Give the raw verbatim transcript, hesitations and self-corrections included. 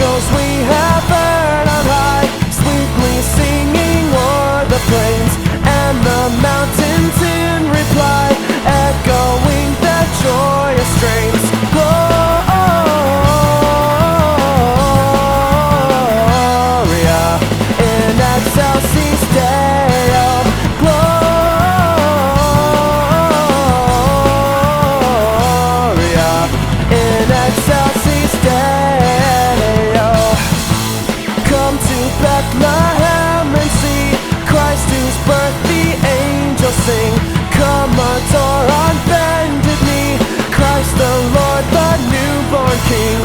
angels we have heard on high, sweetly singing o'er the plains, and the mountains in reply, echoing their joyous strains. Gloria in excelsis Deo. Gloria in excelsis Deo. Come to Bethlehem and see Christ, whose birth the angels sing. Come adore on bended knee Christ the Lord, the newborn King.